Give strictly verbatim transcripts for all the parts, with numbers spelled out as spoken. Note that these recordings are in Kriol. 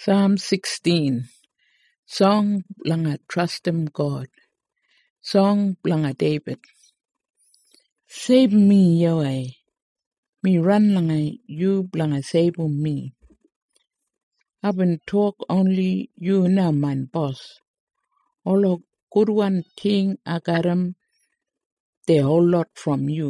Psalm sixteen. Song blanga trust him God. Song blanga David. Save me, Yahweh. Me run langa you blanga save me. I've been talk only you na man boss. All a good one thing I got 'em, the whole lot from you.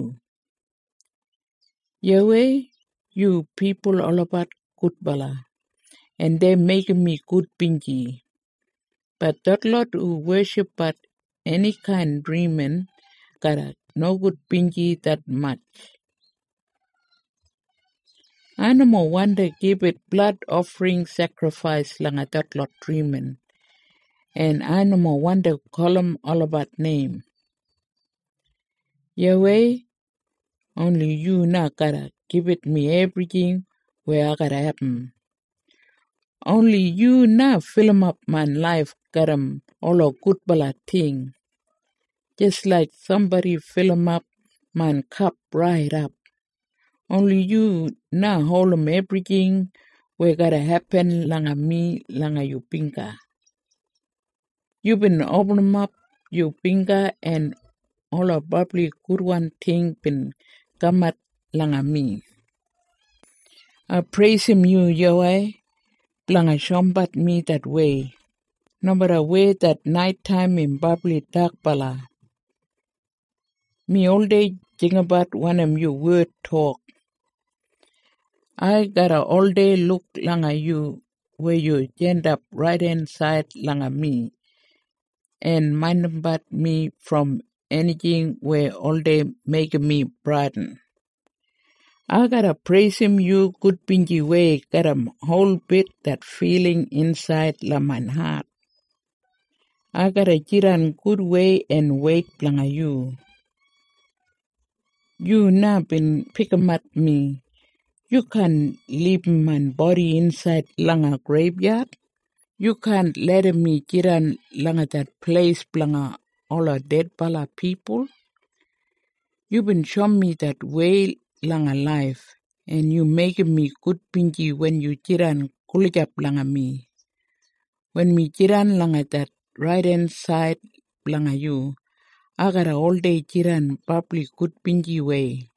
Yahweh, you people all about good bala, and they making me good bingy. But that lot who worship but any kind dreaming, got a no good bingy that much. I no more wonder give it blood offering sacrifice langa that lot dreaming. And I no more wonder call 'em all about name. Yahweh, only you na gotta give it me everything where I gotta happen. Only you na fill 'em up my life got 'em all a good bala thing. Just like somebody fill 'em up my cup right up. Only you na hold 'em everything where gotta happen langa me langa you pinga. You been open 'em up you pinga and all a bubbly good one thing been come at langa me. I praise him you Yahweh, langa shombat me that way. No matter where that night time in bubbly dark bala. Me all day think about one of your word talk. I gotta all day look langa you where you end up right inside langa me and mind about me from anything where all day make me brighten. I gotta praise him you good bingy way, got a whole bit that feeling inside la my heart. I gotta jiran good way and wait langa you. You na been pick 'em at me. You can't leave my body inside langa graveyard. You can't let me jiran langa that place langa all our dead bala people. You been showing me that way langa life, and you making me good bingy when you jiran kulijap langa me. When me jiran langa that right hand side langa you, I gotta all day jiran probably good bingy way.